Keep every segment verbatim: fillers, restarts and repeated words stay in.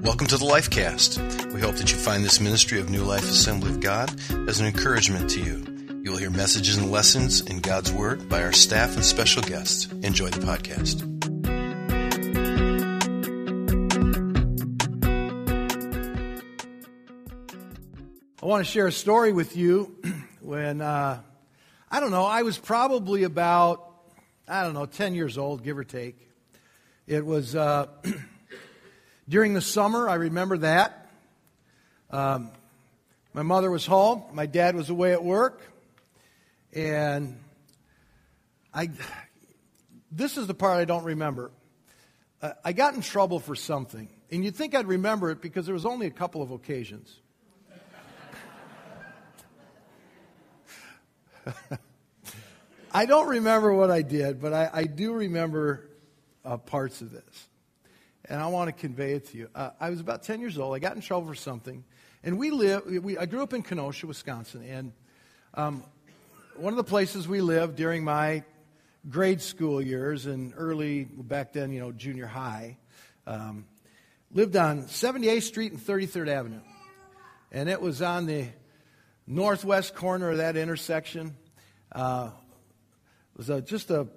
Welcome to the Lifecast. We hope that you find this ministry of New Life Assembly of God as an encouragement to you. You will hear messages and lessons in God's Word by our staff and special guests. Enjoy the podcast. I want to share a story with you when, uh, I don't know, I was probably about, I don't know, ten years old, give or take. It was uh, during the summer, I remember that. Um, my mother was home, my dad was away at work, and I. This is the part I don't remember. Uh, I got in trouble for something, and you'd think I'd remember it because there was only a couple of occasions. I don't remember what I did, but I, I do remember uh, parts of this. And I want to convey it to you. Uh, I was about ten years old. I got in trouble for something. And we live. We, I grew up in Kenosha, Wisconsin. And um, one of the places we lived during my grade school years and early, back then, you know, junior high, um, lived on seventy-eighth Street and thirty-third Avenue. And it was on the northwest corner of that intersection. Uh, it was a, just a,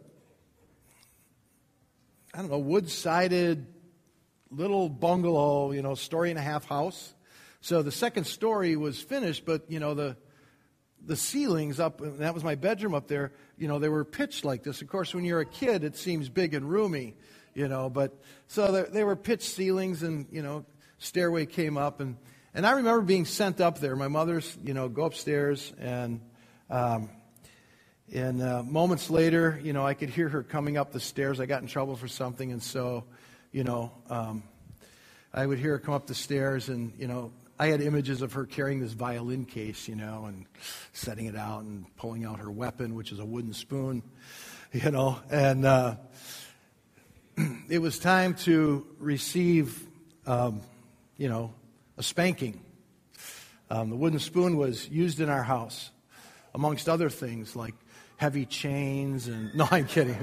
I don't know, wood-sided little bungalow, you know, story and a half house. So the second story was finished, but, you know, the the ceilings up, and that was my bedroom up there, you know, they were pitched like this. Of course, when you're a kid, it seems big and roomy, you know, but so they, they were pitched ceilings and, you know, stairway came up. And, and I remember being sent up there. My mother's, you know, go upstairs and... Um, And uh, moments later, you know, I could hear her coming up the stairs. I got in trouble for something, and so, you know, um, I would hear her come up the stairs, and, you know, I had images of her carrying this violin case, you know, and setting it out and pulling out her weapon, which is a wooden spoon, you know, and uh, it was time to receive, um, you know, a spanking. Um, the wooden spoon was used in our house, amongst other things like heavy chains and, no, I'm kidding.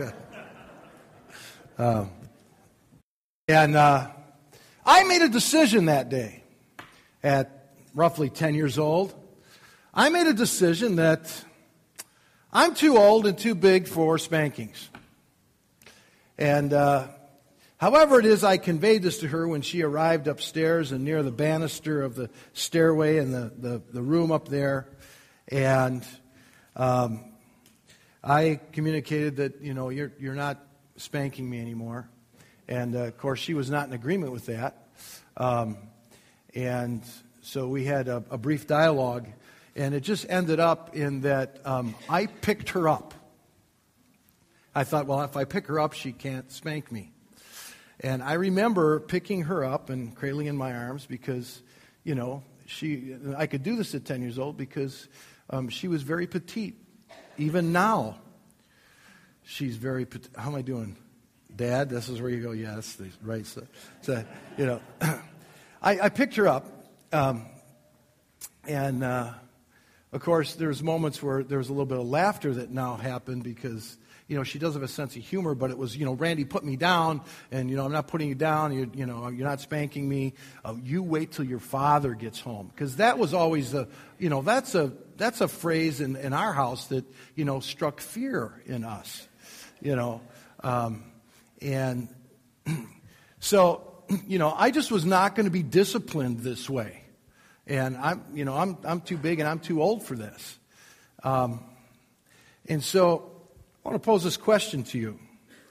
um, and uh, I made a decision that day at roughly ten years old. I made a decision that I'm too old and too big for spankings. And uh, however it is, I conveyed this to her when she arrived upstairs and near the banister of the stairway and the, the, the room up there. And um, I communicated that, you know, you're you're not spanking me anymore. And, uh, of course, she was not in agreement with that. Um, and so we had a, a brief dialogue, and it just ended up in that um, I picked her up. I thought, well, if I pick her up, she can't spank me. And I remember picking her up and cradling in my arms because, you know, she I could do this at ten years old because um, she was very petite. Even now, she's very, how am I doing? Dad, this is where you go, yes, right. So, so you know, I, I picked her up, um, and uh, of course, there's moments where there was a little bit of laughter that now happened because, you know, she does have a sense of humor, but it was, you know, Randy, put me down, and, you know, I'm not putting you down, you, you know, you're not spanking me, uh, you wait till your father gets home. Because that was always a, you know, that's a, that's a phrase in, in our house that, you know, struck fear in us, you know. Um, and so, you know, I just was not going to be disciplined this way. And I'm, you know, I'm, I'm too big and I'm too old for this. Um, and so I want to pose this question to you.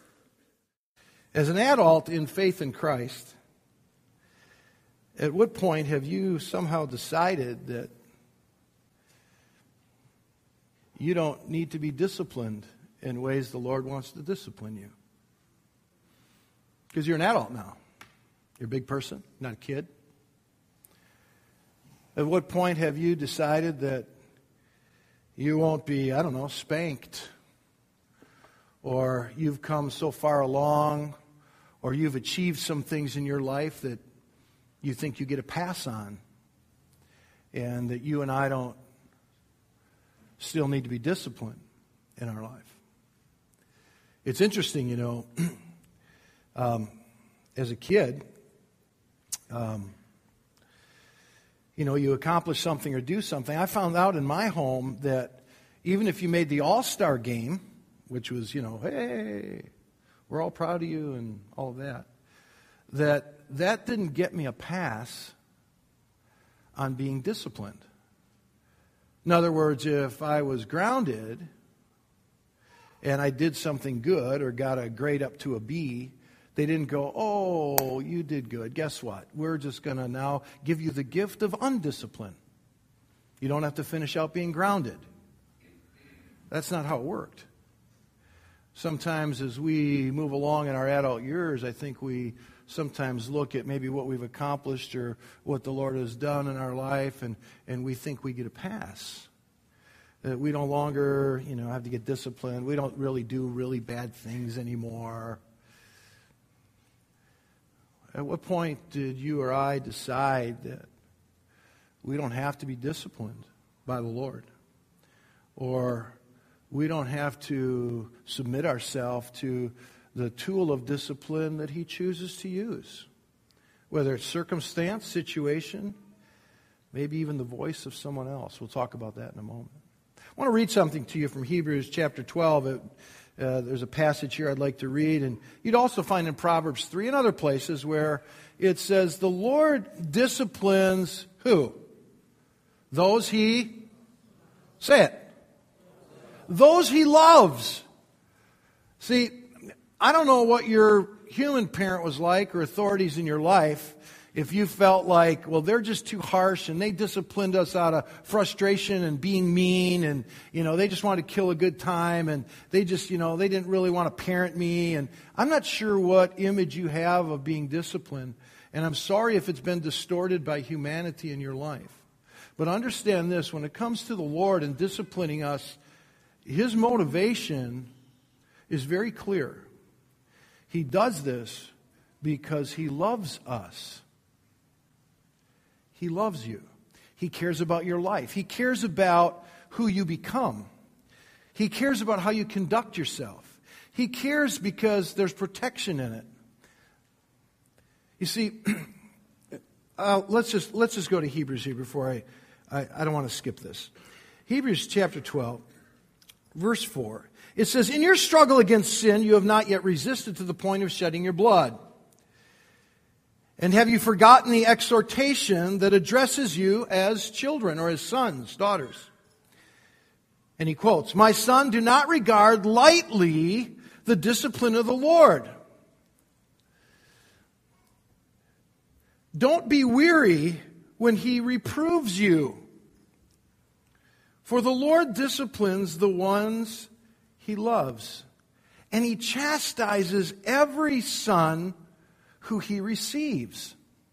As an adult in faith in Christ, at what point have you somehow decided that you don't need to be disciplined in ways the Lord wants to discipline you? Because you're an adult now. You're a big person, not a kid. At what point have you decided that you won't be, I don't know, spanked? Or you've come so far along, or you've achieved some things in your life that you think you get a pass on, and that you and I don't still need to be disciplined in our life. It's interesting, you know, um, as a kid, um, you know, you accomplish something or do something. I found out in my home that even if you made the all-star game, which was, you know, hey, we're all proud of you and all of that, that that didn't get me a pass on being disciplined. In other words, if I was grounded and I did something good or got a grade up to a B, they didn't go, oh, you did good. Guess what? We're just going to now give you the gift of undiscipline. You don't have to finish out being grounded. That's not how it worked. Sometimes as we move along in our adult years, I think we sometimes look at maybe what we've accomplished or what the Lord has done in our life, and, and we think we get a pass. That we no longer, you know, have to get disciplined. We don't really do really bad things anymore. At what point did you or I decide that we don't have to be disciplined by the Lord? Or we don't have to submit ourselves to the tool of discipline that He chooses to use? Whether it's circumstance, situation, maybe even the voice of someone else. We'll talk about that in a moment. I want to read something to you from Hebrews chapter twelve. It, Uh, there's a passage here I'd like to read, and you'd also find in Proverbs three and other places where it says, the Lord disciplines who? Those He, say it, those He loves. See, I don't know what your human parent was like or authorities in your life, if you felt like, well, they're just too harsh and they disciplined us out of frustration and being mean, and, you know, they just wanted to kill a good time, and they just, you know, they didn't really want to parent me. And I'm not sure what image you have of being disciplined, and I'm sorry if it's been distorted by humanity in your life. But understand this, when it comes to the Lord and disciplining us, His motivation is very clear. He does this because He loves us. He loves you. He cares about your life. He cares about who you become. He cares about how you conduct yourself. He cares because there's protection in it. You see, uh, let's just let's just go to Hebrews here before I, I, I don't want to skip this. Hebrews chapter twelve, verse four. It says, in your struggle against sin, you have not yet resisted to the point of shedding your blood. And have you forgotten the exhortation that addresses you as children or as sons, daughters? And he quotes, my son, do not regard lightly the discipline of the Lord. Don't be weary when He reproves you. For the Lord disciplines the ones He loves, and He chastises every son who He receives.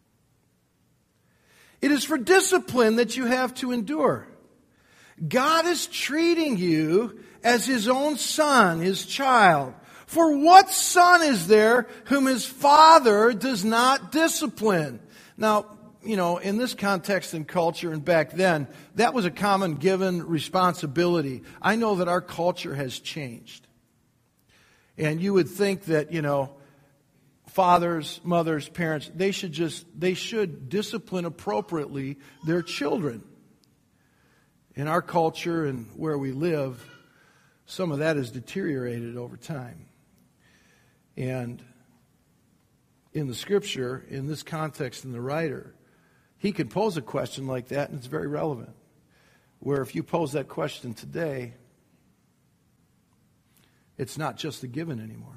It is for discipline that you have to endure. God is treating you as His own son, His child. For what son is there whom his father does not discipline? Now, you know, in this context and culture and back then, that was a common given responsibility. I know that our culture has changed. And you would think that, you know, fathers, mothers, parents, they should just, they should discipline appropriately their children. In our culture and where we live, some of that has deteriorated over time. And in the Scripture, in this context, in the writer, he can pose a question like that, and it's very relevant. Where if you pose that question today, it's not just a given anymore.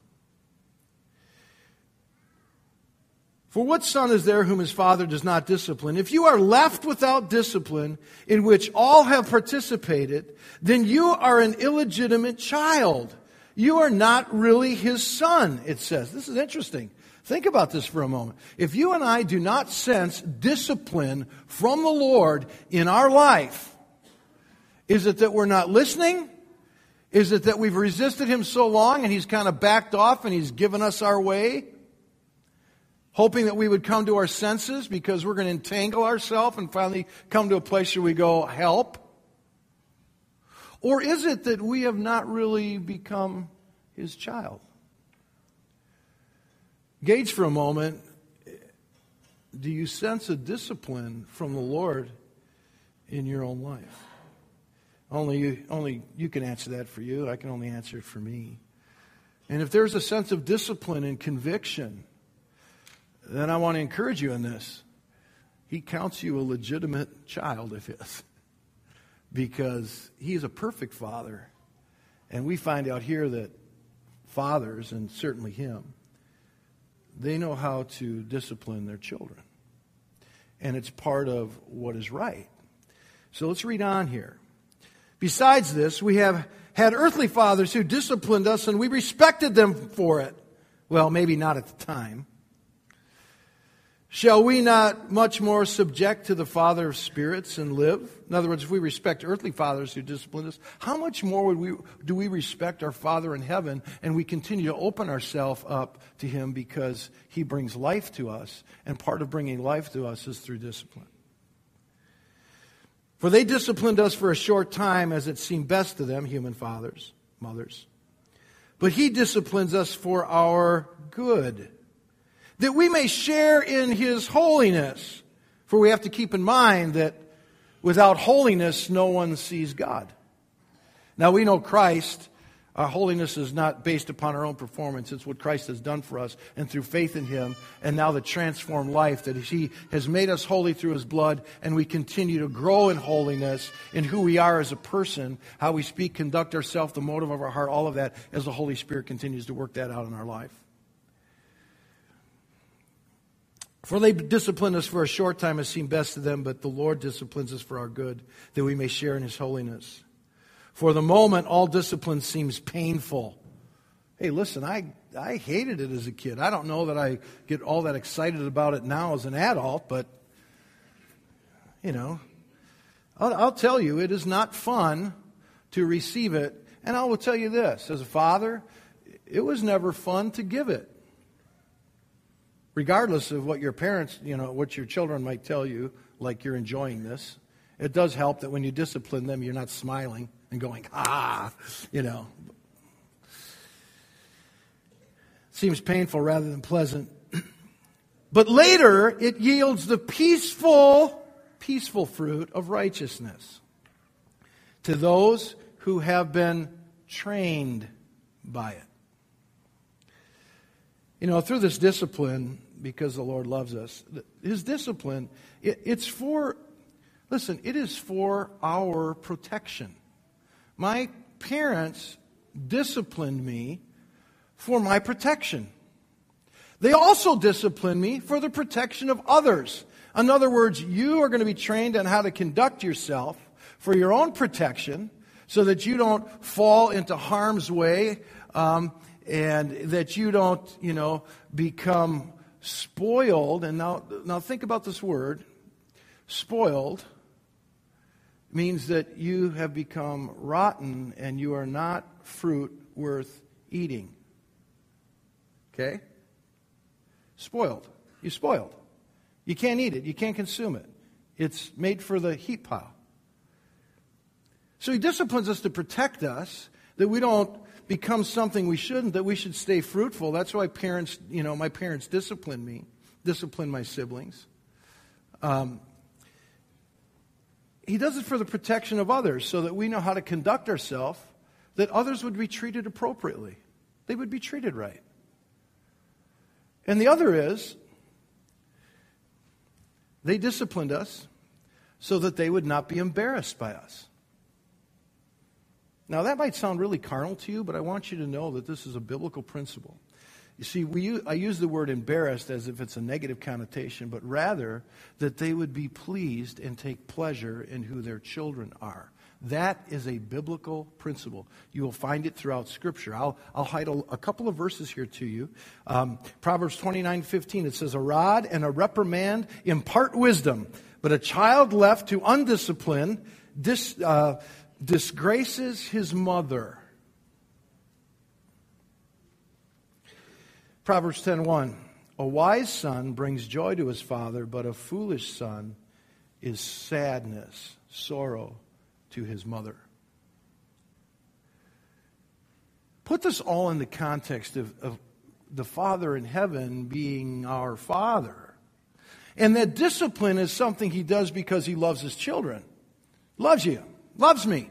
For what son is there whom his father does not discipline? If you are left without discipline, in which all have participated, then you are an illegitimate child. You are not really his son, it says. This is interesting. Think about this for a moment. If you and I do not sense discipline from the Lord in our life, is it that we're not listening? Is it that we've resisted Him so long and He's kind of backed off and He's given us our way? Hoping that we would come to our senses because we're going to entangle ourselves and finally come to a place where we go, help? Or is it that we have not really become His child? Gauge for a moment do you sense a discipline from the Lord in your own life? Only you, only you can answer that for you. I can only answer it for me. And if there's a sense of discipline and conviction, then I want to encourage you in this. He counts you a legitimate child of His, because He is a perfect Father. And we find out here that fathers, and certainly Him, they know how to discipline their children. And it's part of what is right. So let's read on here. Besides this, we have had earthly fathers who disciplined us, and we respected them for it. Well, maybe not at the time. Shall we not much more subject to the Father of spirits and live? In other words, if we respect earthly fathers who discipline us, how much more would we do we respect our Father in heaven, and we continue to open ourselves up to Him because He brings life to us, and part of bringing life to us is through discipline. For they disciplined us for a short time as it seemed best to them, human fathers, mothers. But He disciplines us for our good, that we may share in His holiness. For we have to keep in mind that without holiness, no one sees God. Now we know Christ. Our holiness is not based upon our own performance. It's what Christ has done for us, and through faith in Him, and now the transformed life that He has made us holy through His blood, and we continue to grow in holiness in who we are as a person, how we speak, conduct ourselves, the motive of our heart, all of that, as the Holy Spirit continues to work that out in our life. For they discipline us for a short time as seemed best to them, but the Lord disciplines us for our good, that we may share in His holiness. For the moment, all discipline seems painful. Hey, listen, I, I hated it as a kid. I don't know that I get all that excited about it now as an adult, but, you know, I'll, I'll tell you, it is not fun to receive it. And I will tell you this, as a father, it was never fun to give it. Regardless of what your parents, you know, what your children might tell you, like you're enjoying this, it does help that when you discipline them, you're not smiling and going, ah, you know. Seems painful rather than pleasant. But later, it yields the peaceful, peaceful fruit of righteousness to those who have been trained by it. You know, through this discipline, because the Lord loves us, His discipline, it, it's for, listen, it is for our protection. My parents disciplined me for my protection. They also disciplined me for the protection of others. In other words, you are going to be trained on how to conduct yourself for your own protection so that you don't fall into harm's way, um, and that you don't, you know, become spoiled. And now, now think about this word. Spoiled means that you have become rotten and you are not fruit worth eating. Okay? Spoiled. You're spoiled. You can't eat it. You can't consume it. It's made for the heat pile. So He disciplines us to protect us, that we don't become something we shouldn't, that we should stay fruitful. That's why parents, you know, my parents disciplined me, disciplined my siblings. Um, he does it for the protection of others, so that we know how to conduct ourselves, that others would be treated appropriately. They would be treated right. And the other is, they disciplined us so that they would not be embarrassed by us. Now, that might sound really carnal to you, but I want you to know that this is a biblical principle. You see, we use, I use the word embarrassed as if it's a negative connotation, but rather that they would be pleased and take pleasure in who their children are. That is a biblical principle. You will find it throughout Scripture. I'll, I'll hide a, a couple of verses here to you. Um, Proverbs twenty-nine fifteen, it says, "A rod and a reprimand impart wisdom, but a child left to undiscipline dis, uh, disgraces his mother." Proverbs ten one, "A wise son brings joy to his father, but a foolish son is sadness, sorrow to his mother." Put this all in the context of, of the Father in heaven being our Father. And that discipline is something He does because He loves His children. Loves you. Loves me.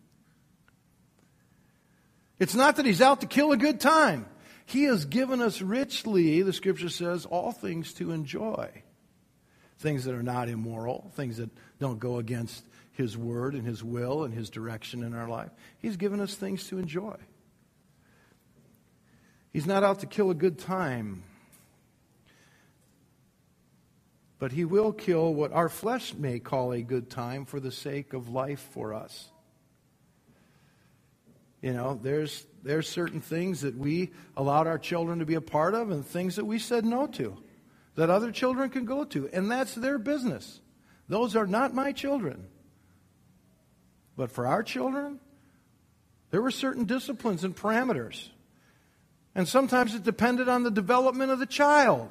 It's not that He's out to kill a good time. He has given us richly, the Scripture says, all things to enjoy. Things that are not immoral, things that don't go against His word and His will and His direction in our life. He's given us things to enjoy. He's not out to kill a good time. But He will kill what our flesh may call a good time for the sake of life for us. You know, there's there's certain things that we allowed our children to be a part of and things that we said no to, that other children can go to. And that's their business. Those are not my children. But for our children, there were certain disciplines and parameters. And sometimes it depended on the development of the child.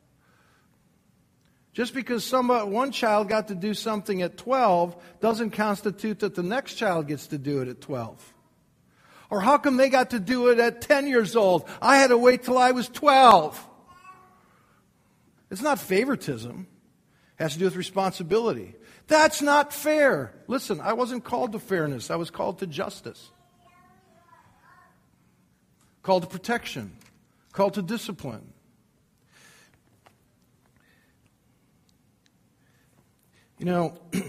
Just because somebody, one child got to do something at twelve doesn't constitute that the next child gets to do it at twelve. Or how come they got to do it at ten years old? I had to wait till I was twelve. It's not favoritism. It has to do with responsibility. That's not fair. Listen, I wasn't called to fairness. I was called to justice. Called to protection. Called to discipline. You know, the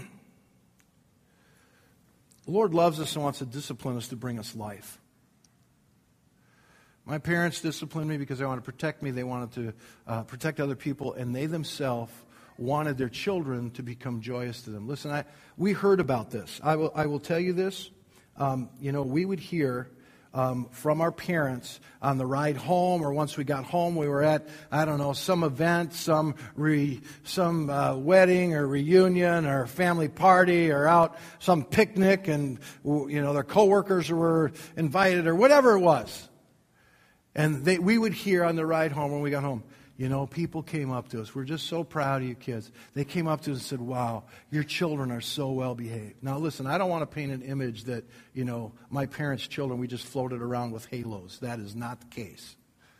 Lord loves us and wants to discipline us to bring us life. My parents disciplined me because they wanted to protect me. They wanted to uh, protect other people, and they themselves wanted their children to become joyous to them. Listen, I, we heard about this. I will, I will tell you this. Um, you know, we would hear um, from our parents on the ride home, or once we got home, we were at, I don't know, some event, some re, some uh, wedding or reunion or family party or out some picnic, and you know their coworkers were invited or whatever it was. And they, we would hear on the ride home when we got home, you know, people came up to us. We're just so proud of you kids. They came up to us and said, wow, your children are so well behaved. Now listen, I don't want to paint an image that, you know, my parents' children, we just floated around with halos. That is not the case.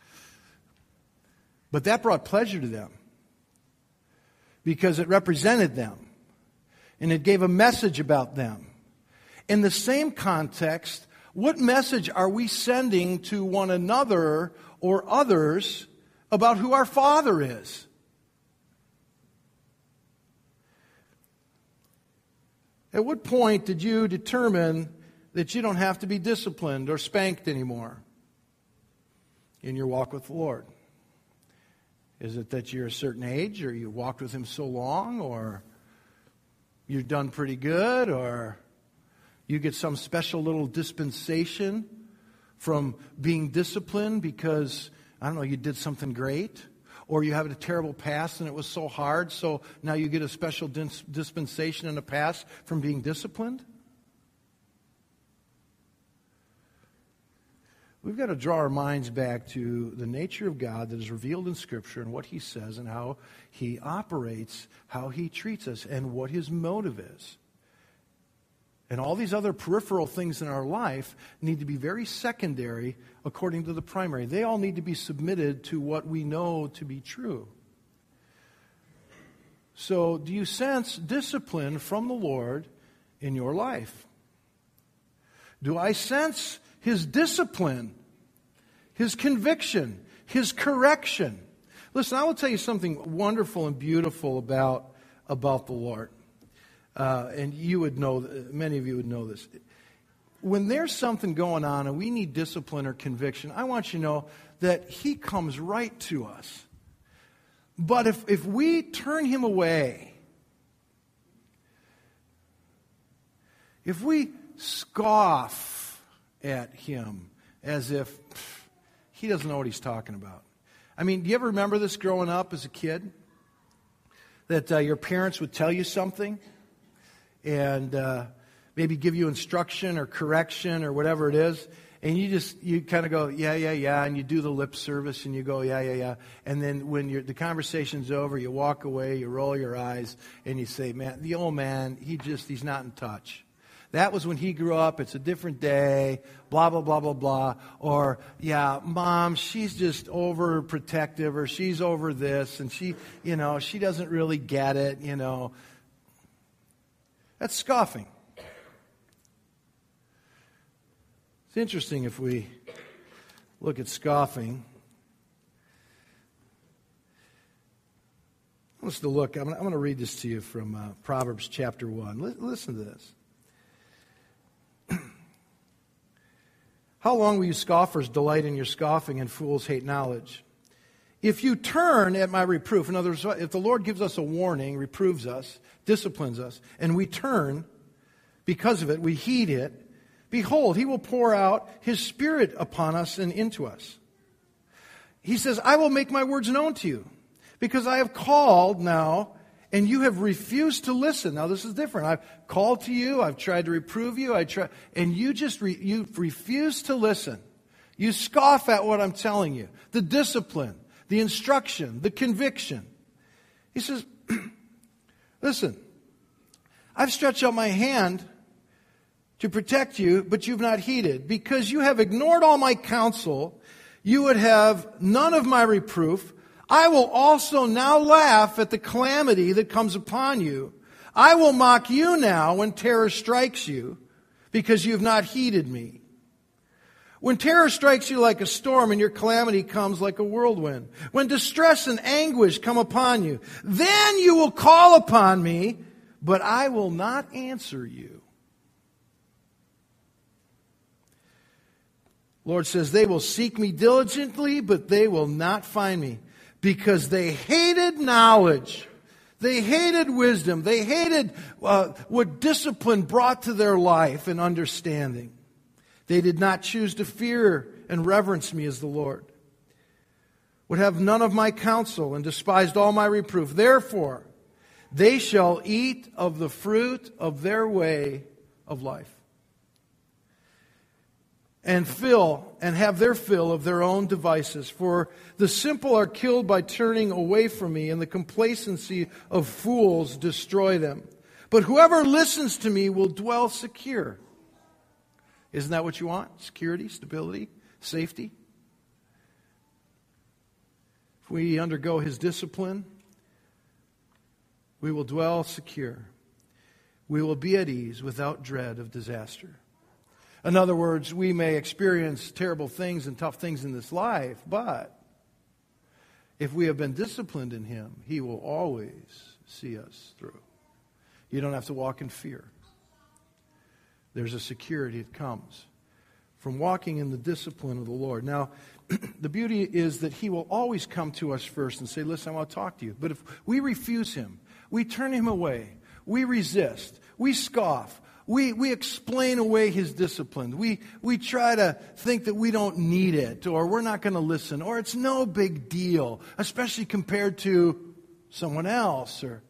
But that brought pleasure to them because it represented them and it gave a message about them. In the same context, what message are we sending to one another or others about who our Father is? At what point did you determine that you don't have to be disciplined or spanked anymore in your walk with the Lord? Is it that you're a certain age, or you walked with Him so long, or you've done pretty good, or you get some special little dispensation from being disciplined because, I don't know, you did something great? Or you have a terrible past and it was so hard, so now you get a special dis- dispensation in the past from being disciplined? We've got to draw our minds back to the nature of God that is revealed in Scripture and what He says and how He operates, how He treats us, and what His motive is. And all these other peripheral things in our life need to be very secondary according to the primary. They all need to be submitted to what we know to be true. So, do you sense discipline from the Lord in your life? Do I sense His discipline, His conviction, His correction? Listen, I will tell you something wonderful and beautiful about, about the Lord. Uh, and you would know, many of you would know this. When there's something going on and we need discipline or conviction, I want you to know that He comes right to us. But if, if we turn Him away, if we scoff at Him as if pff, He doesn't know what He's talking about. I mean, do you ever remember this growing up as a kid? That uh, your parents would tell you something and uh, maybe give you instruction or correction or whatever it is, and you just, you kind of go, yeah, yeah, yeah, and you do the lip service and you go, yeah, yeah, yeah, and then when you're, the conversation's over, you walk away, you roll your eyes, and you say, man, the old man, he just, he's not in touch. That was when he grew up. It's a different day. Blah, blah, blah, blah, blah. Or, yeah, Mom, she's just overprotective, or she's over this, and she, you know, she doesn't really get it, you know. That's scoffing. It's interesting if we look at scoffing. I want us to look. I'm going to read this to you from uh, Proverbs chapter one. L- listen to this. How long will you scoffers delight in your scoffing and fools hate knowledge? If you turn at my reproof, in other words, if the Lord gives us a warning, reproves us, disciplines us, and we turn because of it, we heed it, behold, he will pour out his Spirit upon us and into us. He says, I will make my words known to you, because I have called now, and you have refused to listen. Now, this is different. I've called to you. I've tried to reprove you. I try, and you just re, you refuse to listen. You scoff at what I'm telling you. The discipline, the instruction, the conviction. He says, listen, I've stretched out my hand to protect you, but you've not heeded. Because you have ignored all my counsel, you would have none of my reproof. I will also now laugh at the calamity that comes upon you. I will mock you now when terror strikes you, because you have not heeded me. When terror strikes you like a storm and your calamity comes like a whirlwind, when distress and anguish come upon you, then you will call upon me, but I will not answer you. Lord says, they will seek me diligently, but they will not find me. Because they hated knowledge. They hated wisdom. They hated uh, what discipline brought to their life and understanding. They did not choose to fear and reverence me as the Lord. Would have none of my counsel and despised all my reproof. Therefore, they shall eat of the fruit of their way of life. And fill and have their fill of their own devices. For the simple are killed by turning away from me, and the complacency of fools destroy them. But whoever listens to me will dwell secure. Isn't that what you want? Security, stability, safety? If we undergo his discipline, we will dwell secure. We will be at ease without dread of disaster. In other words, we may experience terrible things and tough things in this life, but if we have been disciplined in him, he will always see us through. You don't have to walk in fear. There's a security that comes from walking in the discipline of the Lord. Now, the beauty is that he will always come to us first and say, listen, I want to talk to you. But if we refuse him, we turn him away, we resist, we scoff, We we explain away his discipline. We we try to think that we don't need it, or we're not going to listen, or it's no big deal, especially compared to someone else. Or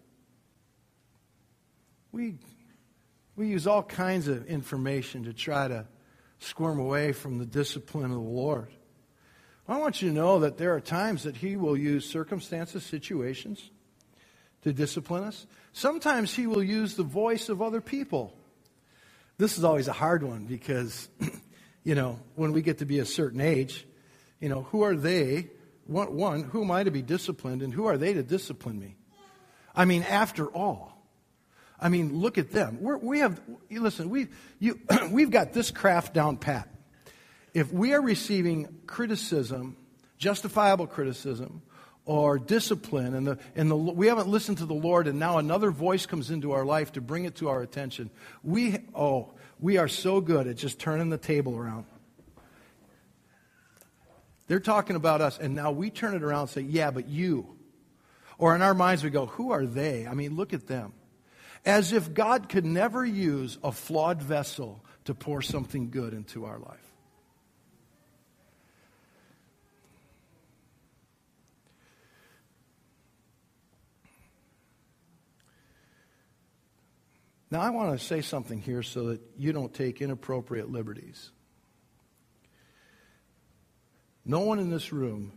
we we use all kinds of information to try to squirm away from the discipline of the Lord. I want you to know that there are times that he will use circumstances, situations to discipline us. Sometimes he will use the voice of other people. This is always a hard one because, you know, when we get to be a certain age, you know, who are they? One, one, who am I to be disciplined, and who are they to discipline me? I mean, after all, I mean, look at them. We're, we have, listen, we, you, we've got this craft down pat. If we are receiving criticism, justifiable criticism, or discipline, and the and the we haven't listened to the Lord, and now another voice comes into our life to bring it to our attention. We oh, we are so good at just turning the table around. They're talking about us, and now we turn it around and say, "Yeah, but you." Or in our minds we go, "Who are they? I mean, look at them." As if God could never use a flawed vessel to pour something good into our life. Now, I want to say something here so that you don't take inappropriate liberties. No one in this room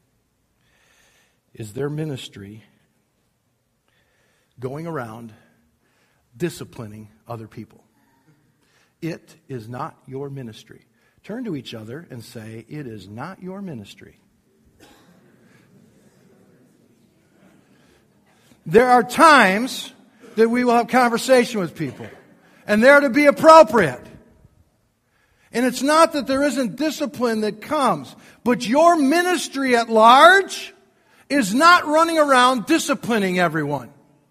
is their ministry going around disciplining other people. It is not your ministry. Turn to each other and say, it is not your ministry. There are times that we will have conversation with people, and they're to be appropriate. And it's not that there isn't discipline that comes, but your ministry at large is not running around disciplining everyone.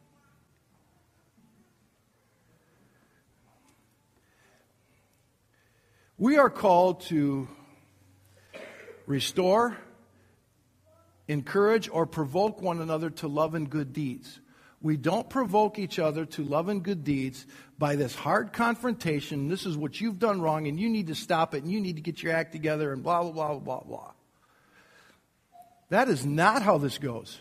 We are called to restore, encourage, or provoke one another to love and good deeds. We don't provoke each other to love and good deeds by this hard confrontation. This is what you've done wrong, and you need to stop it, and you need to get your act together, and blah, blah, blah, blah, blah. That is not how this goes.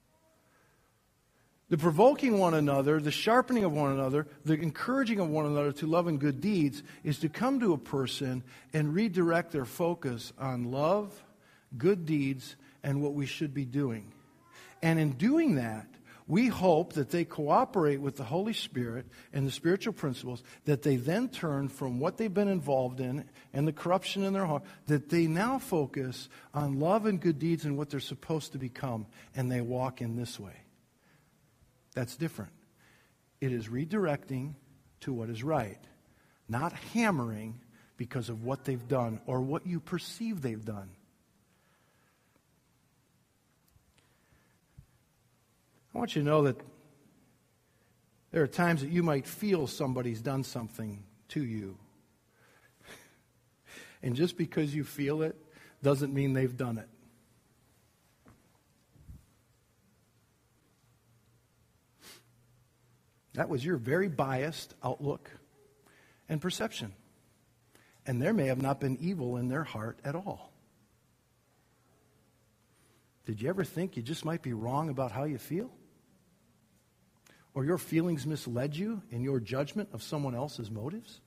The provoking one another, the sharpening of one another, the encouraging of one another to love and good deeds is to come to a person and redirect their focus on love, good deeds, and what we should be doing. And in doing that, we hope that they cooperate with the Holy Spirit and the spiritual principles, that they then turn from what they've been involved in and the corruption in their heart, that they now focus on love and good deeds and what they're supposed to become, and they walk in this way. That's different. It is redirecting to what is right, not hammering because of what they've done or what you perceive they've done. I want you to know that there are times that you might feel somebody's done something to you. And just because you feel it doesn't mean they've done it. That was your very biased outlook and perception. And there may have not been evil in their heart at all. Did you ever think you just might be wrong about how you feel? Or your feelings misled you in your judgment of someone else's motives?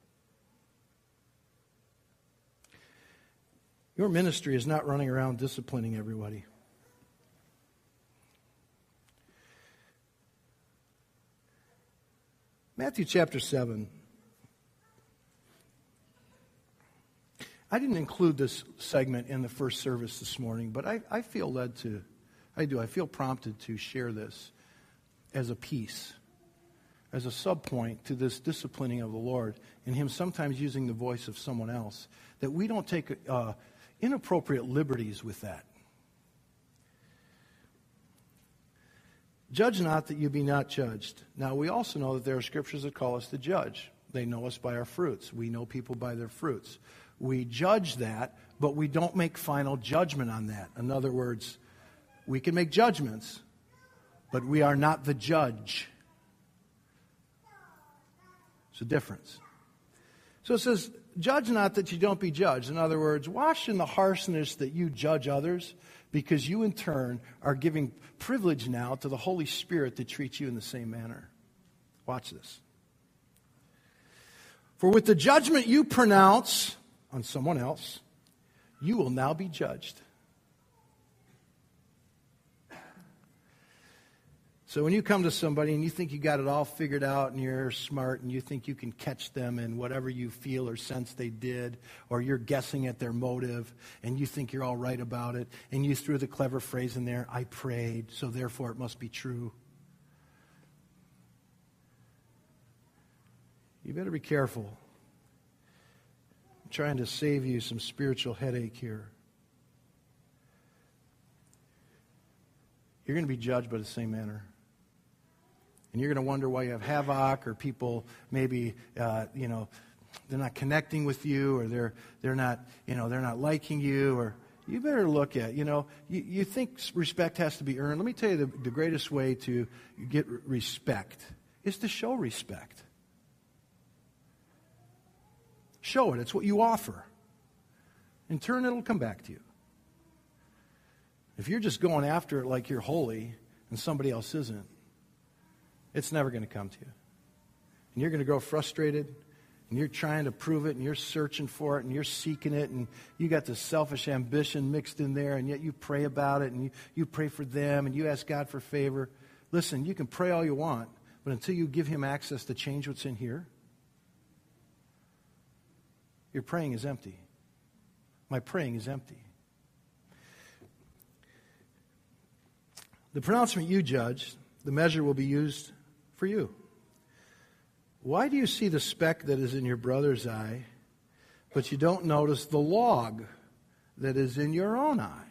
Your ministry is not running around disciplining everybody. Matthew chapter seven. I didn't include this segment in the first service this morning, but I, I feel led to, I do, I feel prompted to share this as a piece, as a subpoint to this disciplining of the Lord, and Him sometimes using the voice of someone else, that we don't take uh, inappropriate liberties with that. Judge not that you be not judged. Now, we also know that there are scriptures that call us to judge. They know us by our fruits. We know people by their fruits. We judge that, but we don't make final judgment on that. In other words, we can make judgments, but we are not the judge. It's a difference. So it says, judge not that you don't be judged. In other words, wash in the harshness that you judge others, because you in turn are giving privilege now to the Holy Spirit to treat you in the same manner. Watch this. For with the judgment you pronounce on someone else, you will now be judged. So when you come to somebody and you think you got it all figured out and you're smart and you think you can catch them in whatever you feel or sense they did, or you're guessing at their motive and you think you're all right about it, and you threw the clever phrase in there, I prayed, so therefore it must be true. You better be careful. I'm trying to save you some spiritual headache here. You're going to be judged by the same manner. And you're going to wonder why you have havoc, or people maybe, uh, you know, they're not connecting with you, or they're they're not, you know, they're not liking you, or you better look at, you know, you, you think respect has to be earned. Let me tell you the, the greatest way to get respect is to show respect. Show it. It's what you offer. In turn, it'll come back to you. If you're just going after it like you're holy and somebody else isn't, it's never going to come to you. And you're going to grow frustrated, and you're trying to prove it, and you're searching for it, and you're seeking it, and you got this selfish ambition mixed in there, and yet you pray about it, and you, you pray for them, and you ask God for favor. Listen, you can pray all you want, but until you give Him access to change what's in here, your praying is empty. My praying is empty. The pronouncement you judge, the measure will be used for you. Why do you see the speck that is in your brother's eye, but you don't notice the log that is in your own eye?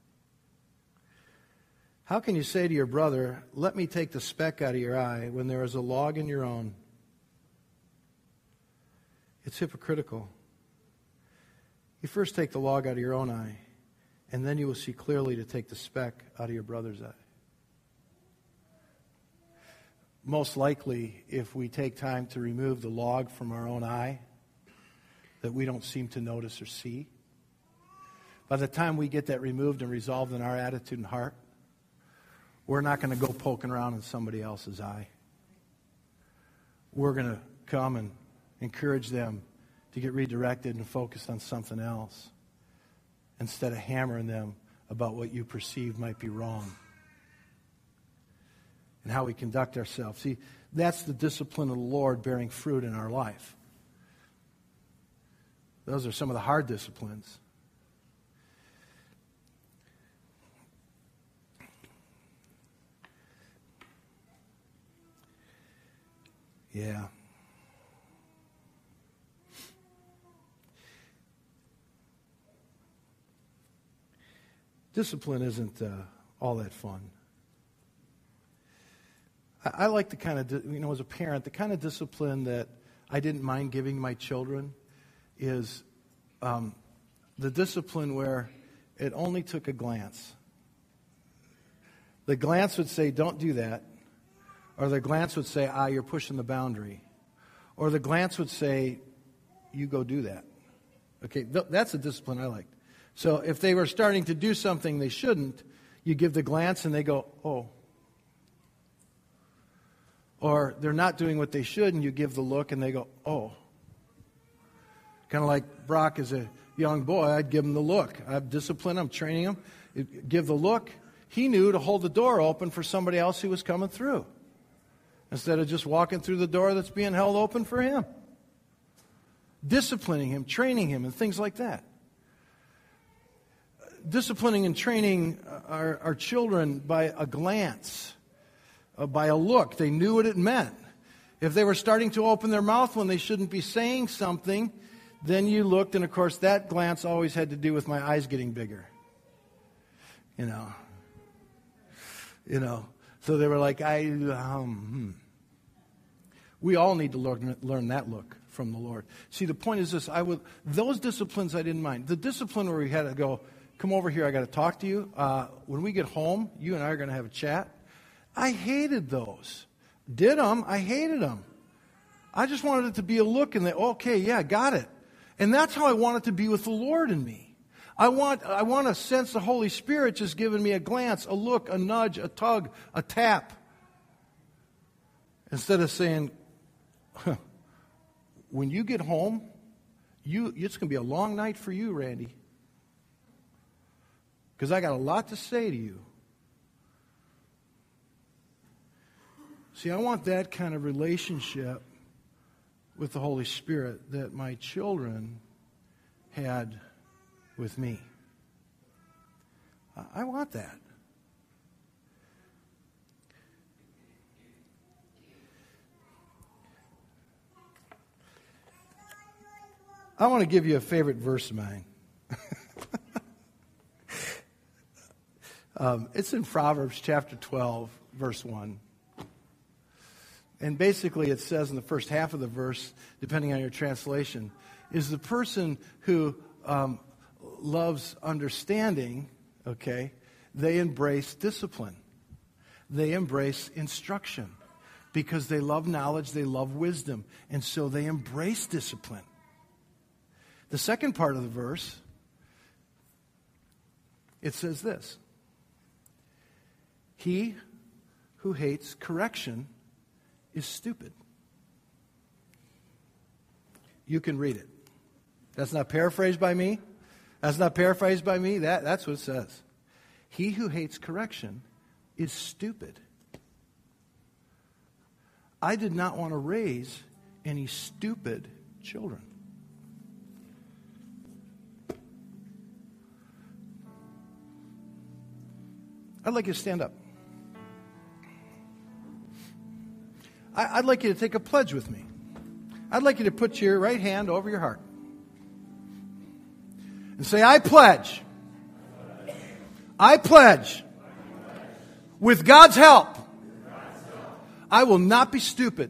How can you say to your brother, let me take the speck out of your eye, when there is a log in your own? It's hypocritical. You first take the log out of your own eye, and then you will see clearly to take the speck out of your brother's eye. Most likely, if we take time to remove the log from our own eye that we don't seem to notice or see, by the time we get that removed and resolved in our attitude and heart, we're not going to go poking around in somebody else's eye. We're going to come and encourage them to get redirected and focused on something else instead of hammering them about what you perceive might be wrong and how we conduct ourselves. See, that's the discipline of the Lord bearing fruit in our life. Those are some of the hard disciplines. Yeah. Discipline isn't uh, all that fun. I, I like the kind of, you know, as a parent, the kind of discipline that I didn't mind giving my children is um, the discipline where it only took a glance. The glance would say, don't do that. Or the glance would say, ah, you're pushing the boundary. Or the glance would say, you go do that. Okay, th- that's a discipline I liked. So if they were starting to do something they shouldn't, you give the glance and they go, oh. Or they're not doing what they should and you give the look and they go, oh. Kind of like Brock as a young boy, I'd give him the look. I've disciplined him, training him. Give the look. He knew to hold the door open for somebody else who was coming through, instead of just walking through the door that's being held open for him. Disciplining him, training him, and things like that. Disciplining and training our, our children by a glance, uh, by a look. They knew what it meant. If they were starting to open their mouth when they shouldn't be saying something, then you looked, and of course that glance always had to do with my eyes getting bigger. You know. You know. So they were like, I, um, hmm. We all need to learn, learn that look from the Lord. See, the point is this. I would, those disciplines I didn't mind. The discipline where we had to go, come over here, I got to talk to you. Uh, when we get home, you and I are going to have a chat. I hated those. Did them. I hated them. I just wanted it to be a look and they, okay, yeah, got it. And that's how I want it to be with the Lord in me. I want, I want to sense the Holy Spirit just giving me a glance, a look, a nudge, a tug, a tap. Instead of saying, huh, when you get home, you it's going to be a long night for you, Randy. Because I got a lot to say to you. See, I want that kind of relationship with the Holy Spirit that my children had with me. I want that. I want to give you a favorite verse of mine. um, it's in Proverbs chapter twelve, verse one. And basically it says in the first half of the verse, depending on your translation, is the person who um, loves understanding, okay, they embrace discipline. They embrace instruction. Because they love knowledge, they love wisdom. And so they embrace discipline. The second part of the verse, it says this. He who hates correction is stupid. You can read it. That's not paraphrased by me. That's not paraphrased by me. That, that's what it says. He who hates correction is stupid. I did not want to raise any stupid children. I'd like you to stand up. I, I'd like you to take a pledge with me. I'd like you to put your right hand over your heart and say, I pledge. I pledge. With God's help, I will not be stupid.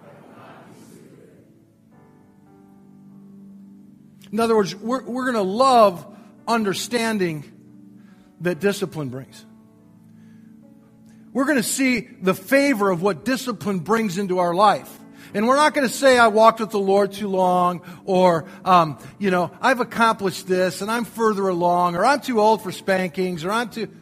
In other words, we're, we're going to love understanding that discipline brings. We're going to see the favor of what discipline brings into our life. And we're not going to say, I walked with the Lord too long, or, um, you know, I've accomplished this, and I'm further along, or I'm too old for spankings, or I'm too...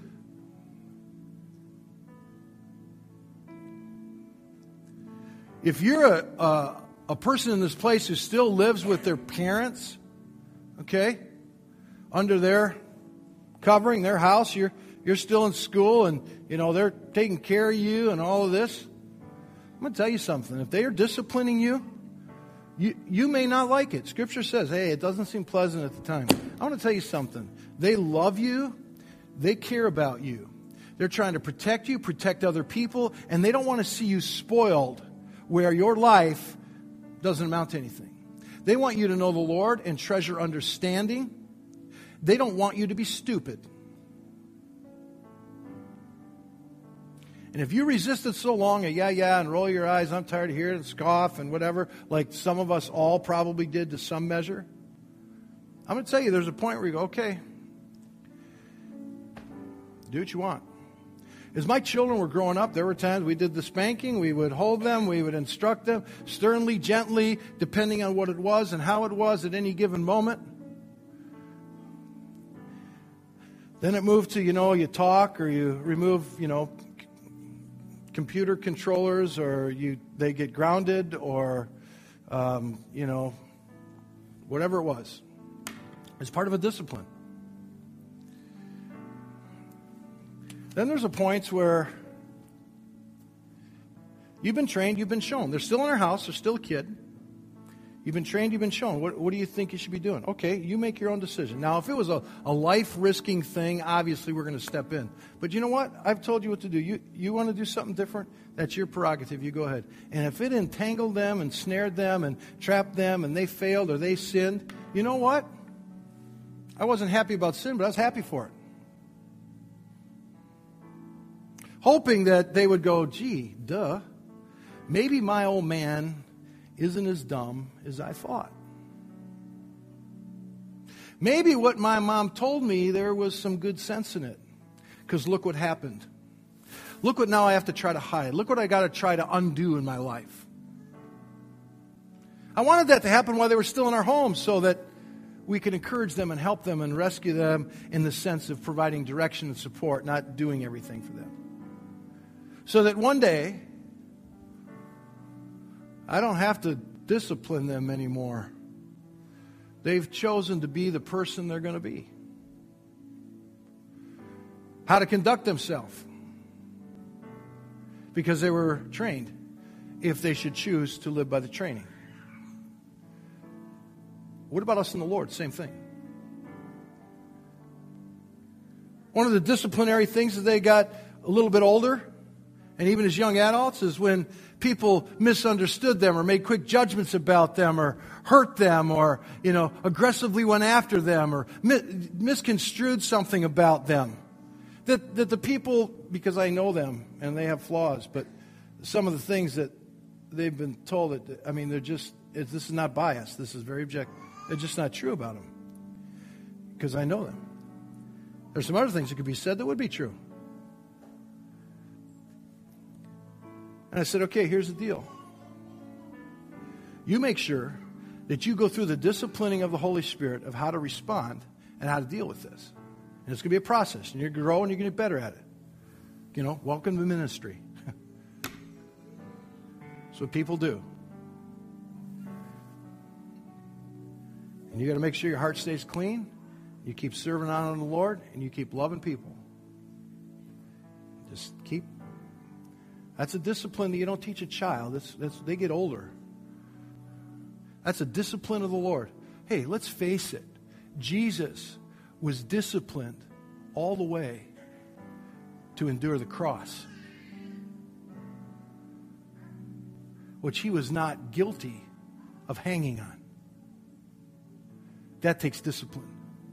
If you're a, a, a person in this place who still lives with their parents, okay, under their covering, their house, you're you're still in school, and you know they're taking care of you and all of this, I'm going to tell you something. If they are disciplining you, you you may not like it. Scripture says, hey, it doesn't seem pleasant at the time. I want to tell you something. They love you. They care about you. They're trying to protect you, protect other people, and they don't want to see you spoiled where your life doesn't amount to anything. They want you to know the Lord and treasure understanding. They don't want you to be stupid. And if you resist it so long, and yeah, yeah, and roll your eyes, I'm tired of hearing it, scoff and whatever, like some of us all probably did to some measure, I'm going to tell you there's a point where you go, okay, do what you want. As my children were growing up, there were times we did the spanking, we would hold them, we would instruct them, sternly, gently, depending on what it was and how it was at any given moment. Then it moved to, you know, you talk or you remove, you know, computer controllers, or you they get grounded, or, um, you know, whatever it was. It's part of a discipline. Then there's a point where you've been trained, you've been shown. They're still in our house, they're still a kid. You've been trained, you've been shown. What, what do you think you should be doing? Okay, you make your own decision. Now, if it was a, a life-risking thing, obviously we're going to step in. But you know what? I've told you what to do. You, you want to do something different? That's your prerogative. You go ahead. And if it entangled them and snared them and trapped them and they failed or they sinned, you know what? I wasn't happy about sin, but I was happy for it. Hoping that they would go, gee, duh, maybe my old man isn't as dumb as I thought. Maybe what my mom told me, there was some good sense in it. Because look what happened. Look what now I have to try to hide. Look what I got to try to undo in my life. I wanted that to happen while they were still in our home so that we could encourage them and help them and rescue them in the sense of providing direction and support, not doing everything for them. So that one day, I don't have to discipline them anymore. They've chosen to be the person they're going to be. How to conduct themselves. Because they were trained, if they should choose to live by the training. What about us in the Lord? Same thing. One of the disciplinary things as they got a little bit older, and even as young adults, is when people misunderstood them or made quick judgments about them or hurt them or, you know, aggressively went after them or mi- misconstrued something about them. That, that the people, because I know them and they have flaws, but some of the things that they've been told, that I mean, they're just, it's, this is not biased. This is very objective. They're just not true about them because I know them. There's some other things that could be said that would be true. And I said, okay, here's the deal. You make sure that you go through the disciplining of the Holy Spirit of how to respond and how to deal with this. And it's going to be a process. And you're going to grow and you're going to get better at it. You know, welcome to ministry. That's what people do. And you got to make sure your heart stays clean. You keep serving on the Lord. And you keep loving people. Just keep. That's a discipline that you don't teach a child. That's, that's, they get older. That's a discipline of the Lord. Hey, let's face it. Jesus was disciplined all the way to endure the cross, which he was not guilty of hanging on. That takes discipline.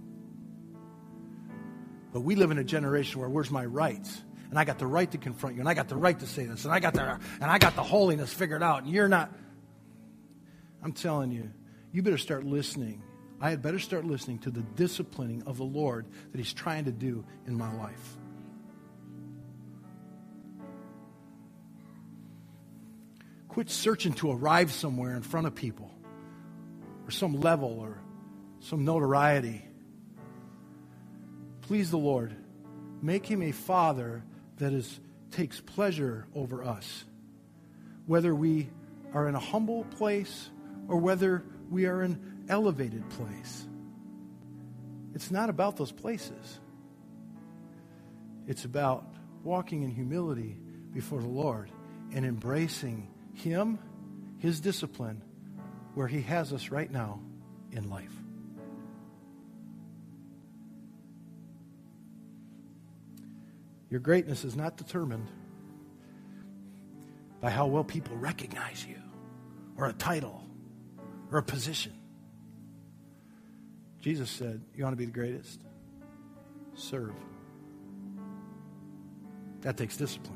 But we live in a generation where where's my rights? And I got the right to confront you, and I got the right to say this, and I got the and I got the holiness figured out, and you're not. I'm telling you, you better start listening. I had better start listening to the disciplining of the Lord that he's trying to do in my life. Quit searching to arrive somewhere in front of people, or some level, or some notoriety. Please the Lord, make him a father that is takes pleasure over us, whether we are in a humble place or whether we are in an elevated place. It's not about those places. It's about walking in humility before the Lord and embracing him, his discipline, where he has us right now in life. Your greatness is not determined by how well people recognize you, or a title, or a position. Jesus said, you want to be the greatest? Serve. That takes discipline.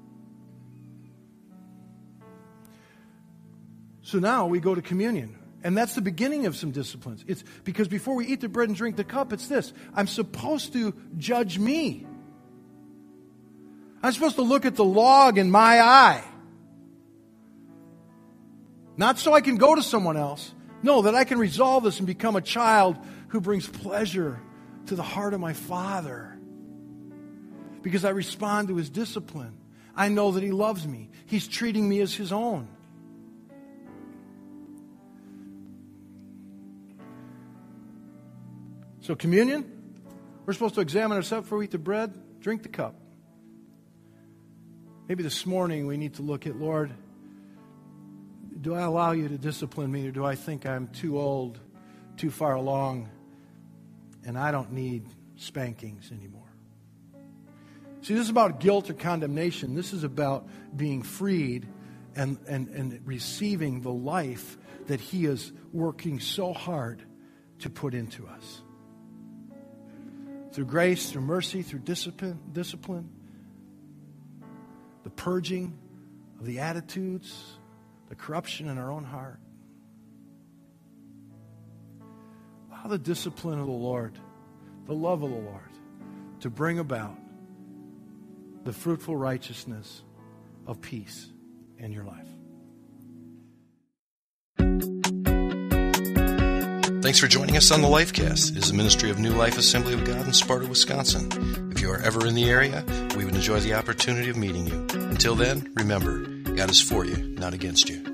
So now we go to communion. And that's the beginning of some disciplines. It's because before we eat the bread and drink the cup, it's this. I'm supposed to judge me. I'm supposed to look at the log in my eye. Not so I can go to someone else. No, that I can resolve this and become a child who brings pleasure to the heart of my Father. Because I respond to his discipline. I know that he loves me. He's treating me as his own. So communion, we're supposed to examine ourselves before we eat the bread, drink the cup. Maybe this morning we need to look at, Lord, do I allow you to discipline me, or do I think I'm too old, too far along, and I don't need spankings anymore? See, this is about guilt or condemnation. This is about being freed and, and, and receiving the life that he is working so hard to put into us. Through grace, through mercy, through discipline, discipline, the purging of the attitudes, the corruption in our own heart. Allow the discipline of the Lord, the love of the Lord, to bring about the fruitful righteousness of peace in your life. Thanks for joining us on the Lifecast. It is a ministry of New Life Assembly of God in Sparta, Wisconsin. If you are ever in the area, we would enjoy the opportunity of meeting you. Until then, remember, God is for you, not against you.